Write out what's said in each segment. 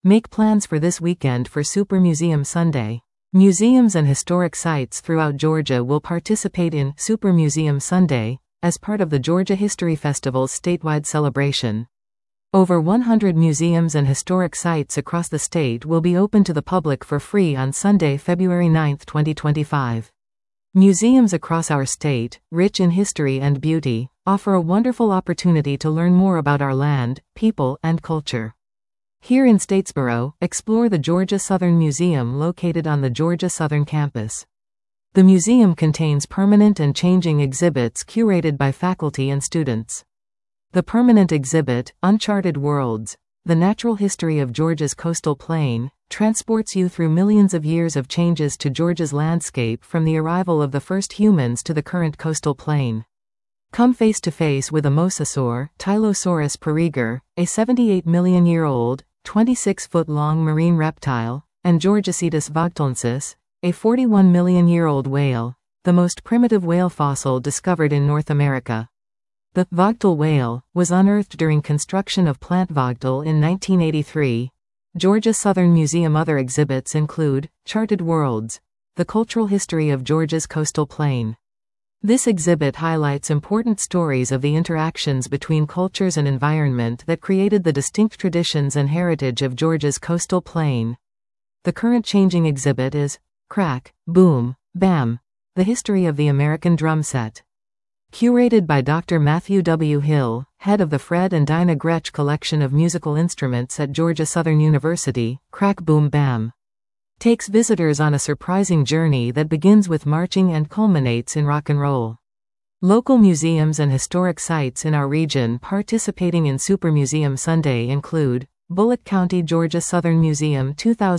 Make plans for this weekend for Super Museum Sunday. Museums and historic sites throughout Georgia will participate in Super Museum Sunday as part of the Georgia History Festival's statewide celebration. Over 100 museums and historic sites across the state will be open to the public for free on Sunday, February 9, 2025. Museums across our state, rich in history and beauty, offer a wonderful opportunity to learn more about our land, people, and culture. Here in Statesboro, explore the Georgia Southern Museum located on the Georgia Southern campus. The museum contains permanent and changing exhibits curated by faculty and students. The permanent exhibit, Uncharted Worlds, The Natural History of Georgia's Coastal Plain, transports you through millions of years of changes to Georgia's landscape from the arrival of the first humans to the current coastal plain. Come face to face with a mosasaur, Tylosaurus periger, a 78-million-year-old, 26-foot-long marine reptile, and Georgocetus vogtolensis, a 41-million-year-old whale, the most primitive whale fossil discovered in North America. The Vogtle whale was unearthed during construction of Plant Vogtle in 1983. Georgia Southern Museum other exhibits include Charted Worlds, The Cultural History of Georgia's Coastal Plain. This exhibit highlights important stories of the interactions between cultures and environment that created the distinct traditions and heritage of Georgia's coastal plain. The current changing exhibit is Crack, Boom, Bam, The History of the American Drum Set. Curated by Dr. Matthew W. Hill, head of the Fred and Dinah Gretsch Collection of Musical Instruments at Georgia Southern University, Crack Boom Bam takes visitors on a surprising journey that begins with marching and culminates in rock and roll. Local museums and historic sites in our region participating in Super Museum Sunday include Bullitt County, Georgia Southern Museum,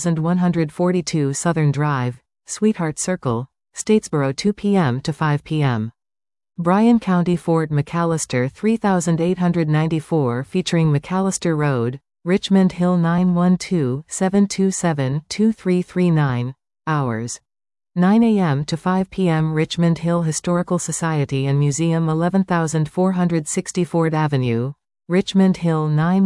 2142 Southern Drive, Sweetheart Circle, Statesboro, 2 p.m. to 5 p.m. Bryan County, Fort McAllister, 3894 featuring McAllister Road, Richmond Hill, 912-727-2339, hours 9 a.m. to 5 p.m. Richmond Hill Historical Society and Museum, 11460 Ford Avenue, Richmond Hill,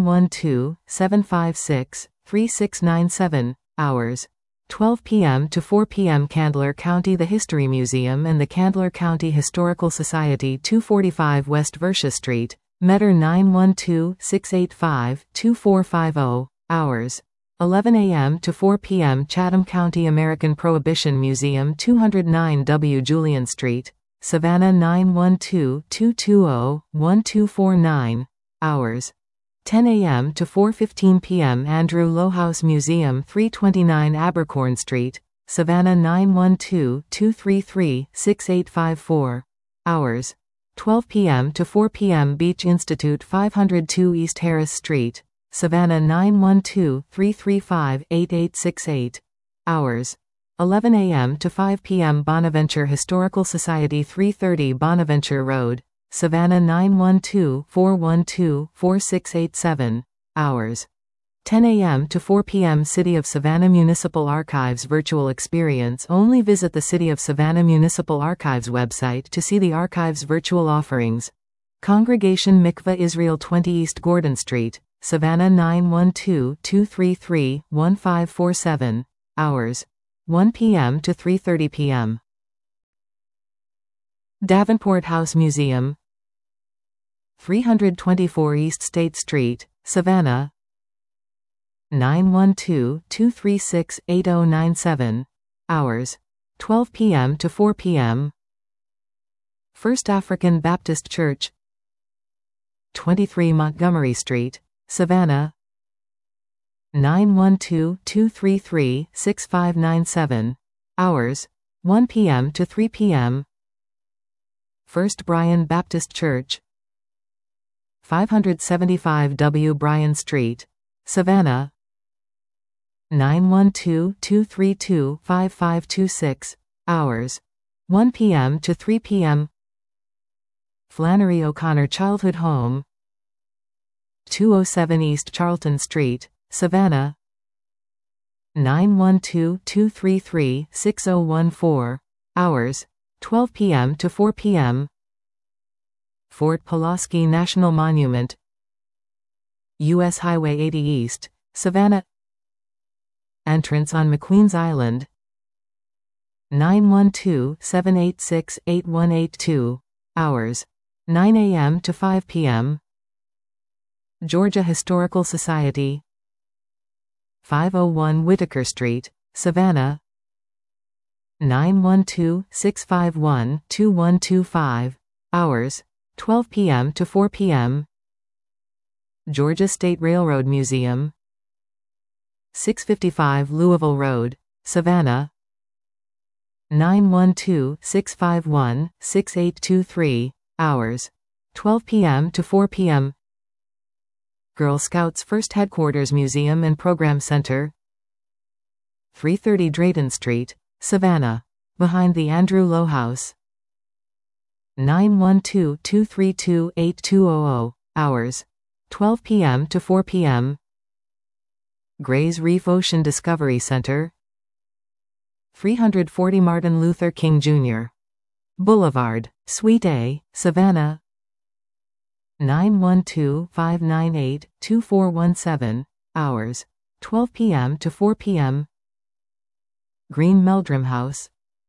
912-756-3697, hours 12 p.m. to 4 p.m. Candler County The History Museum and the Candler County Historical Society, 245 West Versia Street, Metter, 912-685-2450, hours 11 a.m. to 4 p.m. Chatham County American Prohibition Museum, 209 W. Julian Street, Savannah, 912-220-1249, hours 10 a.m. to 4:15 p.m. Andrew Lohaus Museum, 329 Abercorn Street, Savannah, 912-233-6854, hours 12 p.m. to 4 p.m. Beach Institute, 502 East Harris Street, Savannah, 912-335-8868, hours 11 a.m. to 5 p.m. Bonaventure Historical Society, 330 Bonaventure Road, Savannah, 912-412-4687, hours 10 a.m. to 4 p.m. City of Savannah Municipal Archives Virtual Experience. Only visit the City of Savannah Municipal Archives website to see the archive's virtual offerings. Congregation Mikveh Israel, 20 East Gordon Street, Savannah, 912-233-1547, hours 1 p.m. to 3:30 p.m. Davenport House Museum, 324 East State Street, Savannah, 912-236-8097, hours 12 p.m. to 4 p.m. First African Baptist Church, 23 Montgomery Street, Savannah, 912-233-6597, hours 1 p.m. to 3 p.m. First Bryan Baptist Church, 575 W. Bryan Street, Savannah, 912-232-5526, hours 1 p.m. to 3 p.m. Flannery O'Connor Childhood Home, 207 East Charlton Street, Savannah, 912-233-6014, hours 12 p.m. to 4 p.m. Fort Pulaski National Monument, U.S. Highway 80 East, Savannah, Entrance on McQueen's Island. 912-786-8182. Hours: 9 a.m. to 5 p.m. Georgia Historical Society, 501 Whitaker Street, Savannah. 912-651-2125. Hours: 12 p.m. to 4 p.m. Georgia State Railroad Museum, 655 Louisville Road, Savannah. 912-651-6823. Hours: 12 p.m. to 4 p.m. Girl Scouts First Headquarters Museum and Program Center, 330 Drayton Street, Savannah, behind the Andrew Lowe House. 912-232-8200. Hours: 12 p.m. to 4 p.m. Gray's Reef Ocean Discovery Center, 340 Martin Luther King Jr. Boulevard, Suite A, Savannah. 912-598-2417. Hours: 12 p.m. to 4 p.m. Green Meldrum House,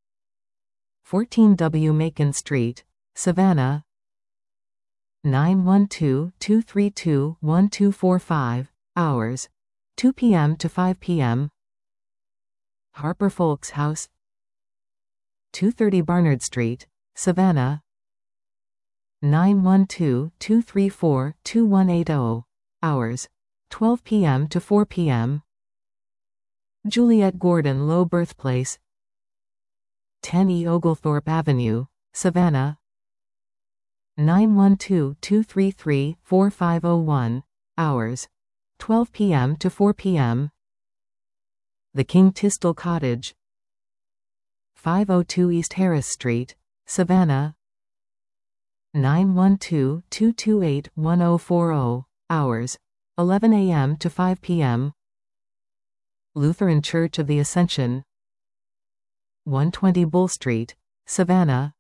14 W. Macon Street, Savannah. 912-232-1245. Hours: 2 p.m. to 5 p.m. Harper Folks House, 230 Barnard Street, Savannah. 912-234-2180. Hours: 12 p.m. to 4 p.m. Juliette Gordon Low Birthplace, 10 E. Oglethorpe Avenue, Savannah. 912-233-4501. Hours: 12 p.m. to 4 p.m. The King Tistel Cottage, 502 East Harris Street, Savannah. 912-228-1040. Hours: 11 a.m. to 5 p.m. Lutheran Church of the Ascension, 120 Bull Street, Savannah.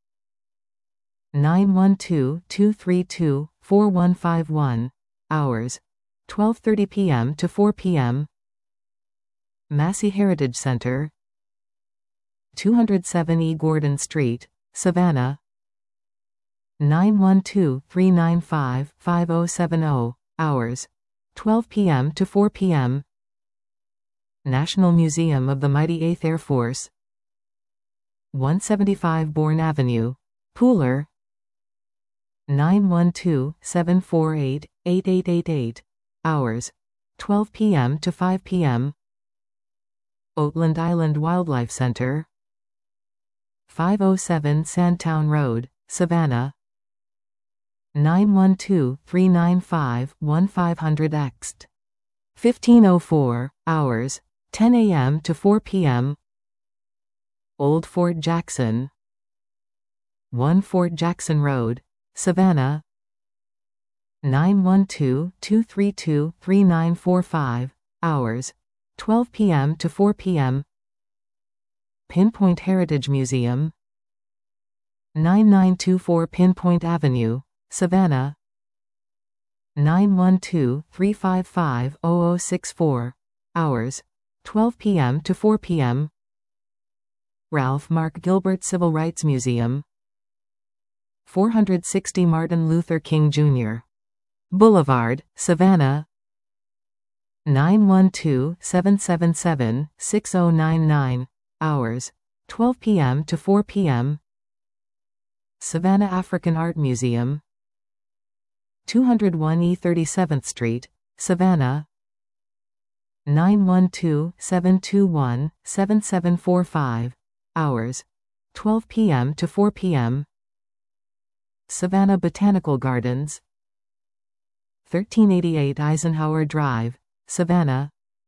912-232-4151. Hours: 12:30 p.m. to 4 p.m. Massey Heritage Center, 207 E. Gordon Street, Savannah. 912-395-5070. Hours: 12 p.m. to 4 p.m. National Museum of the Mighty Eighth Air Force, 175 Bourne Avenue, Pooler. 912-748-8888. Hours: 12 p.m. to 5 p.m. Oatland Island Wildlife Center, 507 Sandtown Road, Savannah. 912-395-1500 1504. Hours: 10 a.m. to 4 p.m. Old Fort Jackson, 1 Fort Jackson Road, Savannah. 912-232-3945. Hours: 12 p.m. to 4 p.m. Pinpoint Heritage Museum, 9924 Pinpoint Avenue, Savannah. 912-355-0064. Hours: 12 p.m. to 4 p.m. Ralph Mark Gilbert Civil Rights Museum, 460 Martin Luther King Jr. Boulevard, Savannah. 912-777-6099. Hours: 12 p.m. to 4 p.m. Savannah African Art Museum, 201 E 37th Street, Savannah. 912-721-7745. Hours: 12 p.m. to 4 p.m. Savannah Botanical Gardens, 1388 Eisenhower Drive, Savannah.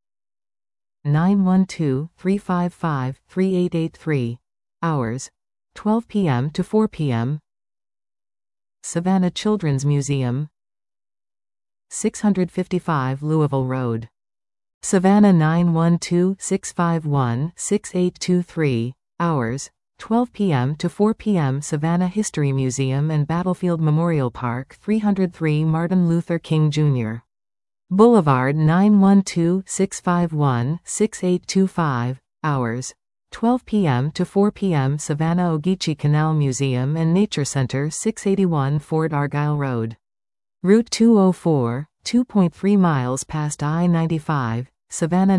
912-355-3883. Hours: 12 p.m. to 4 p.m. Savannah Children's Museum, 655 Louisville Road, Savannah. 912-651-6823. Hours: 12 p.m. to 4 p.m. Savannah History Museum and Battlefield Memorial Park, 303 Martin Luther King Jr. Boulevard 912-651-6825, hours. 12 p.m. to 4 p.m. Savannah Ogeechee Canal Museum and Nature Center 681 Fort Argyle Road. Route 204, 2.3 miles past I-95, Savannah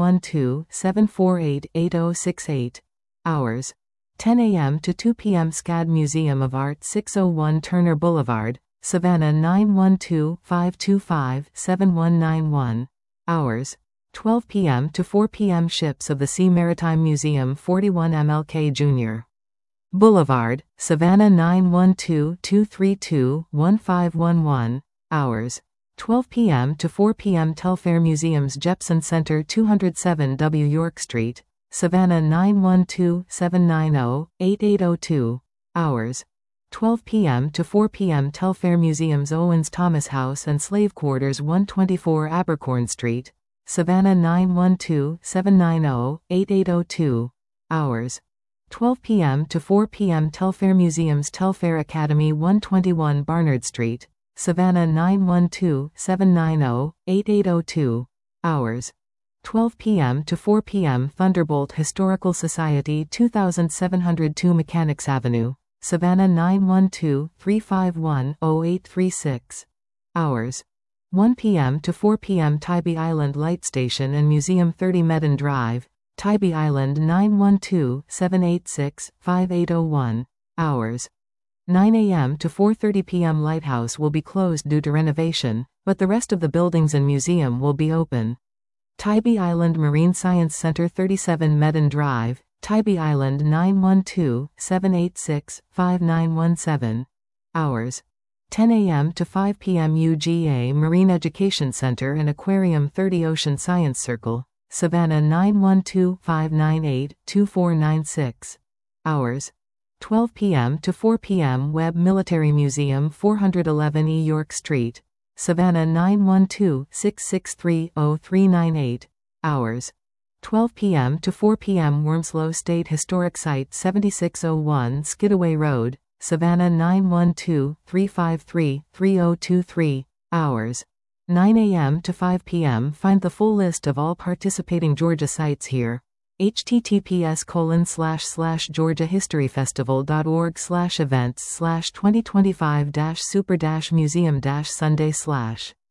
912-748-8068, hours. 10 a.m. to 2 p.m. SCAD Museum of Art 601 Turner Boulevard, Savannah 912-525-7191, hours. 12 p.m. to 4 p.m. Ships of the Sea Maritime Museum 41 MLK Jr. Boulevard, Savannah 912-232-1511, hours. 12 p.m. to 4 p.m. Telfair Museums Jepson Center 207 W York Street, Savannah 912-790-8802, hours. 12 p.m. to 4 p.m. Telfair Museums Owens Thomas House and Slave Quarters 124 Abercorn Street, Savannah 912-790-8802, hours. 12 p.m. to 4 p.m. Telfair Museums Telfair Academy 121 Barnard Street, Savannah 912-790-8802, hours. 12 p.m. to 4 p.m. Thunderbolt Historical Society 2702 Mechanics Avenue, Savannah 912-351-0836, hours. 1 p.m. to 4 p.m. Tybee Island Light Station and Museum 30 Medon Drive, Tybee Island 912-786-5801, hours. 9 a.m. to 4:30 p.m. Lighthouse will be closed due to renovation, but the rest of the buildings and museum will be open. Tybee Island Marine Science Center 37 Medon Drive, Tybee Island 912-786-5917, hours. 10 a.m. to 5 p.m. UGA Marine Education Center and Aquarium 30 Ocean Science Circle, Savannah 912-598-2496, hours. 12 p.m. to 4 p.m. Webb Military Museum 411 E York Street, Savannah 912-663-0398, hours. 12 p.m. to 4 p.m. Wormslow State Historic Site 7601 Skidaway Road, Savannah 912-353-3023, hours. 9 a.m. to 5 p.m. Find the full list of all participating Georgia sites here. https://georgiahistoryfestival.org/events/2025-super-museum-sunday/